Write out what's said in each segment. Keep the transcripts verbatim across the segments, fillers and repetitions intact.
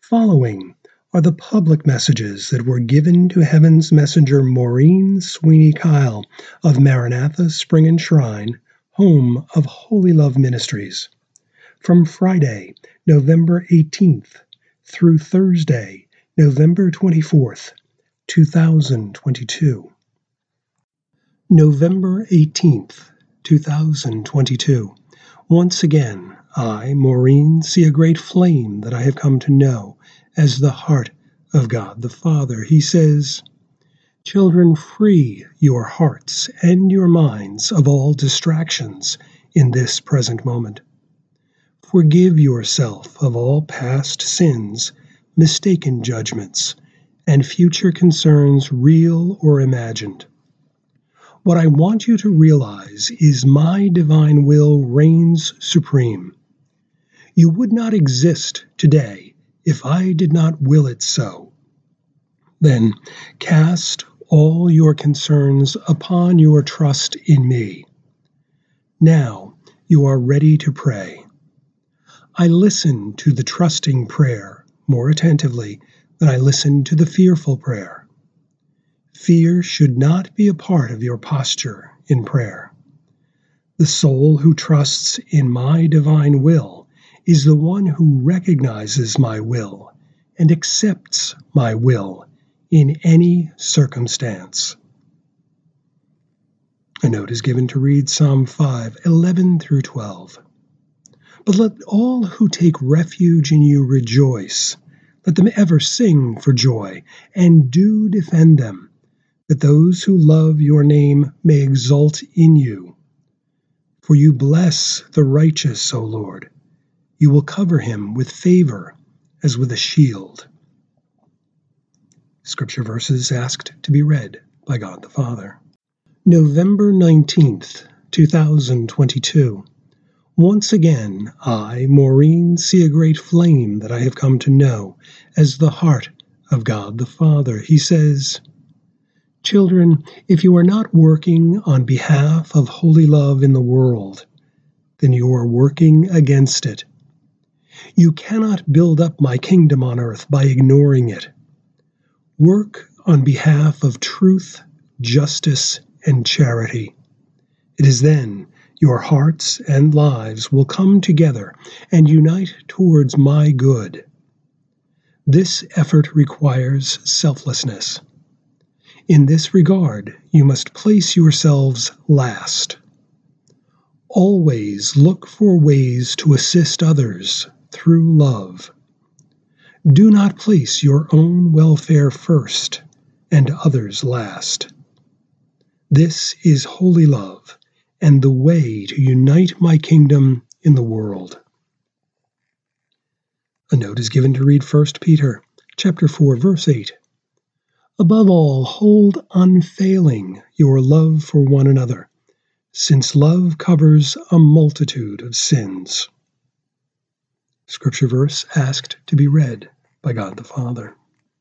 Following are the public messages that were given to Heaven's Messenger Maureen Sweeney Kyle of Maranatha Spring and Shrine, home of Holy Love Ministries, from Friday, November eighteenth, through Thursday, November twenty-fourth, two thousand twenty-two. November eighteenth, two thousand twenty-two. Once again, I, Maureen, see a great flame that I have come to know as the heart of God the Father. He says, "Children, free your hearts and your minds of all distractions in this present moment. Forgive yourself of all past sins, mistaken judgments, and future concerns, real or imagined. What I want you to realize is my divine will reigns supreme. You would not exist today if I did not will it so. Then cast all your concerns upon your trust in me. Now you are ready to pray. I listen to the trusting prayer more attentively than I listen to the fearful prayer. Fear should not be a part of your posture in prayer. The soul who trusts in my divine will is the one who recognizes my will and accepts my will in any circumstance." A note is given to read Psalm five, eleven through twelve. "But let all who take refuge in you rejoice. Let them ever sing for joy, and do defend them, that those who love your name may exult in you. For you bless the righteous, O Lord. You will cover him with favor as with a shield." Scripture verses asked to be read by God the Father. November nineteenth, two thousand twenty-two. Once again, I, Maureen, see a great flame that I have come to know as the heart of God the Father. He says, "Children, if you are not working on behalf of holy love in the world, then you are working against it. You cannot build up my kingdom on earth by ignoring it. Work on behalf of truth, justice, and charity. It is then your hearts and lives will come together and unite towards my good. This effort requires selflessness. In this regard, you must place yourselves last. Always look for ways to assist others through love. Do not place your own welfare first and others last. This is holy love and the way to unite my kingdom in the world." A note is given to read First Peter chapter four, verse eight. "Above all, hold unfailing your love for one another, since love covers a multitude of sins." Scripture verse asked to be read by God the Father.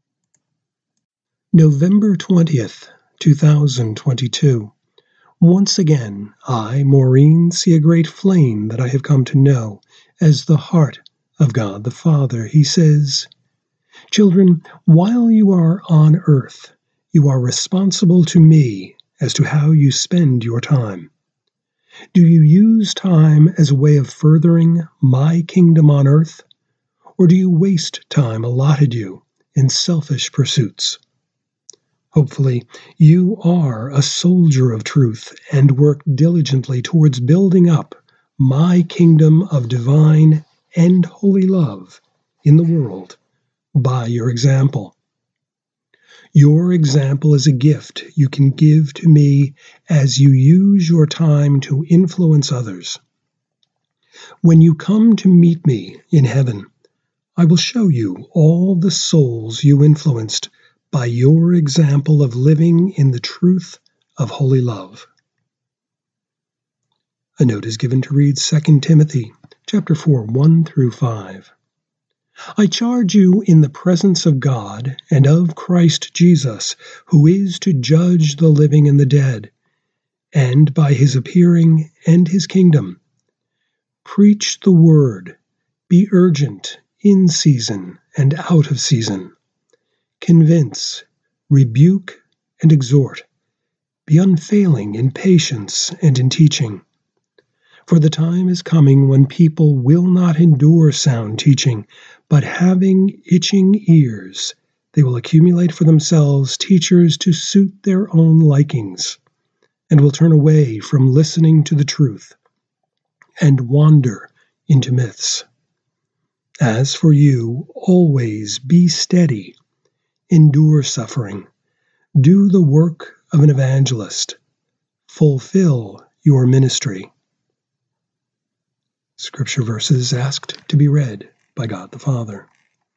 November twentieth, two thousand twenty-two. Once again, I, Maureen, see a great flame that I have come to know as the heart of God the Father. He says, "Children, while you are on earth, you are responsible to me as to how you spend your time. Do you use time as a way of furthering my kingdom on earth, or do you waste time allotted you in selfish pursuits? Hopefully, you are a soldier of truth and work diligently towards building up my kingdom of divine and holy love in the world by your example. Your example is a gift you can give to me as you use your time to influence others. When you come to meet me in heaven, I will show you all the souls you influenced by your example of living in the truth of holy love." A note is given to read Second Timothy chapter four, one through five. "I charge you in the presence of God and of Christ Jesus, who is to judge the living and the dead, and by his appearing and his kingdom, preach the word, be urgent in season and out of season. Convince, rebuke, and exhort. Be unfailing in patience and in teaching. For the time is coming when people will not endure sound teaching, but having itching ears, they will accumulate for themselves teachers to suit their own likings, and will turn away from listening to the truth, and wander into myths. As for you, always be steady, endure suffering, do the work of an evangelist, fulfill your ministry. Scripture verses asked to be read by God the Father.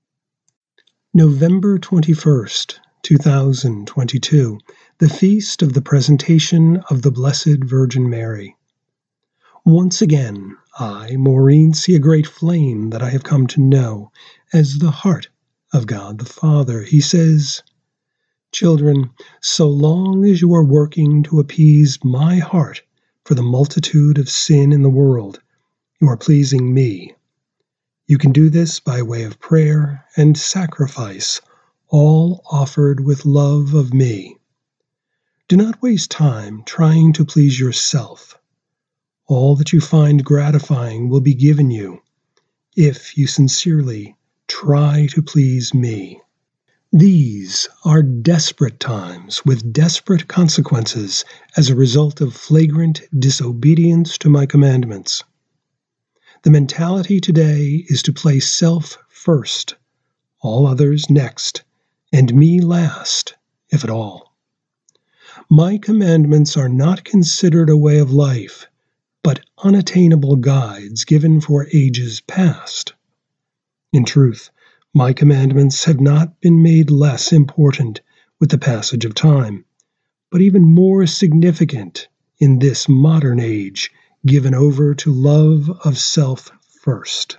November twenty-first, two thousand twenty-two, the Feast of the Presentation of the Blessed Virgin Mary. Once again, I, Maureen, see a great flame that I have come to know as the heart of God the Father. He says, "Children, so long as you are working to appease my heart for the multitude of sin in the world, you are pleasing me. You can do this by way of prayer and sacrifice, all offered with love of me. Do not waste time trying to please yourself. All that you find gratifying will be given you if you sincerely try to please me." These are desperate times with desperate consequences as a result of flagrant disobedience to my commandments. The mentality today is to place self first, all others next, and me last, if at all. My commandments are not considered a way of life, but unattainable guides given for ages past. In truth, my commandments have not been made less important with the passage of time, but even more significant in this modern age given over to love of self first.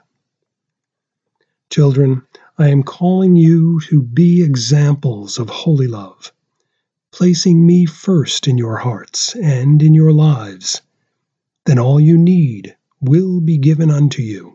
Children, I am calling you to be examples of holy love, placing me first in your hearts and in your lives. Then all you need will be given unto you.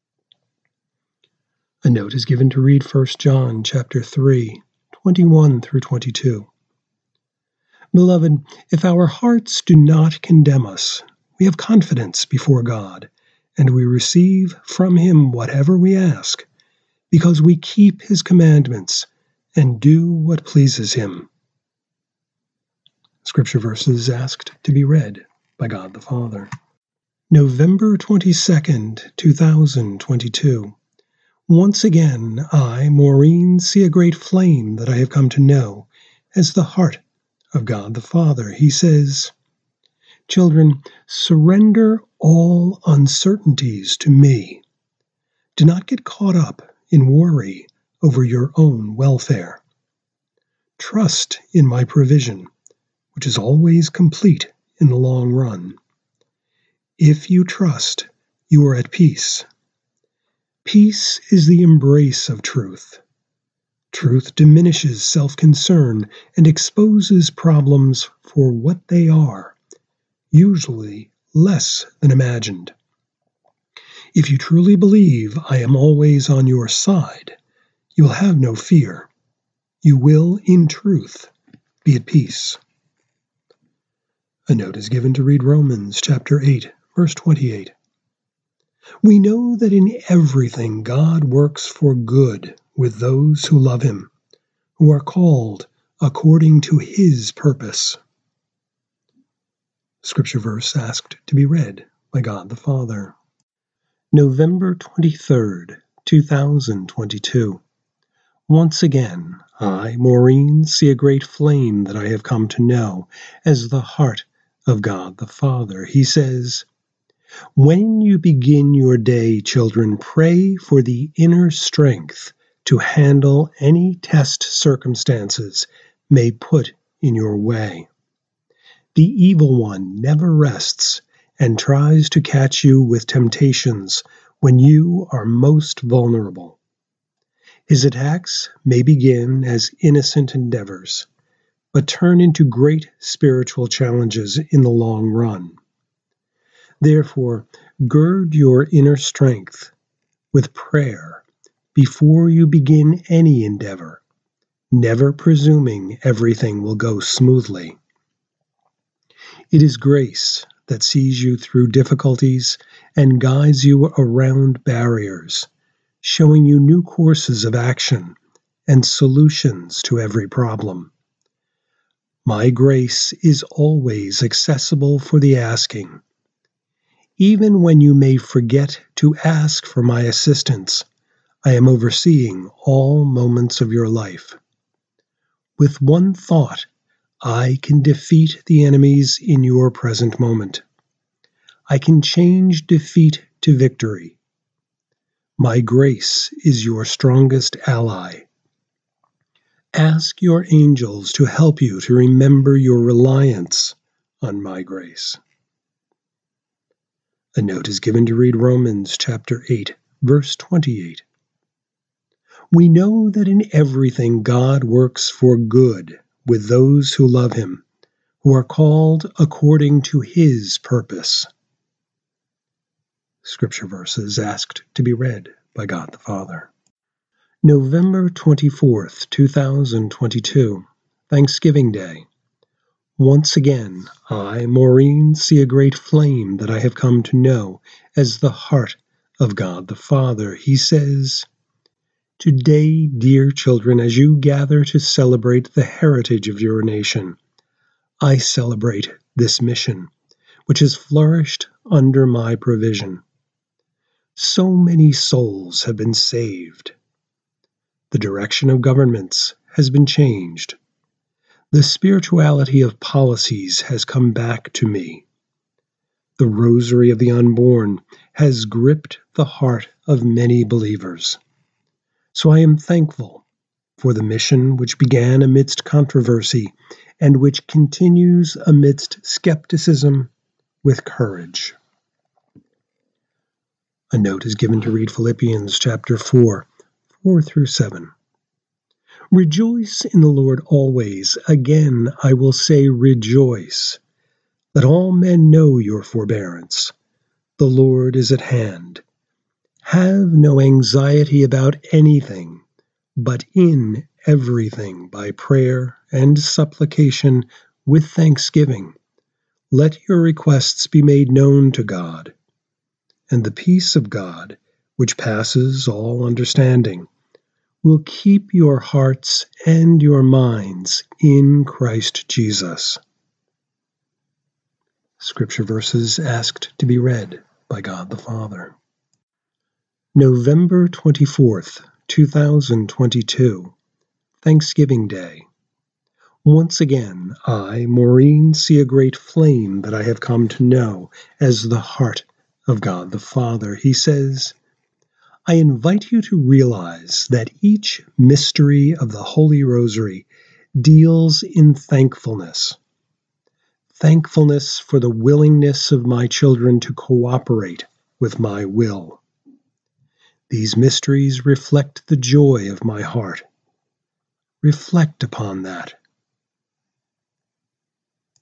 A note is given to read First John chapter three, twenty-one through twenty-two. Beloved, if our hearts do not condemn us, we have confidence before God, and we receive from him whatever we ask, because we keep his commandments and do what pleases him. Scripture verses asked to be read by God the Father. November twenty-second, two thousand twenty-two. Once again, I, Maureen, see a great flame that I have come to know as the heart of God the Father. He says, "Children, surrender all uncertainties to me. Do not get caught up in worry over your own welfare. Trust in my provision, which is always complete in the long run. If you trust, you are at peace. Peace is the embrace of truth. Truth diminishes self-concern and exposes problems for what they are, usually less than imagined. If you truly believe I am always on your side, you will have no fear. You will, in truth, be at peace." A note is given to read Romans chapter eight, verse twenty-eight. "We know that in everything God works for good with those who love him, who are called according to his purpose." Scripture verse asked to be read by God the Father. November twenty-third, two thousand twenty-two. Once again, I, Maureen, see a great flame that I have come to know as the heart of God the Father. He says, "When you begin your day, children, pray for the inner strength to handle any test circumstances may put in your way. The evil one never rests and tries to catch you with temptations when you are most vulnerable. His attacks may begin as innocent endeavors, but turn into great spiritual challenges in the long run. Therefore, gird your inner strength with prayer, before you begin any endeavor, never presuming everything will go smoothly. It is grace that sees you through difficulties and guides you around barriers, showing you new courses of action and solutions to every problem. My grace is always accessible for the asking. Even when you may forget to ask for my assistance, I am overseeing all moments of your life. With one thought, I can defeat the enemies in your present moment. I can change defeat to victory. My grace is your strongest ally. Ask your angels to help you to remember your reliance on my grace. A note is given to read Romans chapter eight, verse twenty-eight. We know that in everything God works for good with those who love him, who are called according to his purpose. Scripture verses asked to be read by God the Father. November twenty-fourth, two thousand twenty-two, Thanksgiving Day. Once again, I, Maureen, see a great flame that I have come to know as the heart of God the Father. He says, Today, dear children, as you gather to celebrate the heritage of your nation, I celebrate this mission, which has flourished under my provision. So many souls have been saved. The direction of governments has been changed. The spirituality of policies has come back to me. The rosary of the unborn has gripped the heart of many believers. So I am thankful for the mission which began amidst controversy and which continues amidst skepticism with courage. A note is given to read Philippians chapter four, four through seven. Rejoice in the Lord always. Again, I will say rejoice. Let all men know your forbearance. The Lord is at hand. Have no anxiety about anything, but in everything by prayer and supplication with thanksgiving, let your requests be made known to God. And the peace of God, which passes all understanding, will keep your hearts and your minds in Christ Jesus. Scripture verses asked to be read by God the Father. November twenty-fourth, two thousand twenty-two, Thanksgiving Day. Once again, I, Maureen, see a great flame that I have come to know as the heart of God the Father. He says, I invite you to realize that each mystery of the Holy Rosary deals in thankfulness. Thankfulness for the willingness of my children to cooperate with my will. These mysteries reflect the joy of my heart. Reflect upon that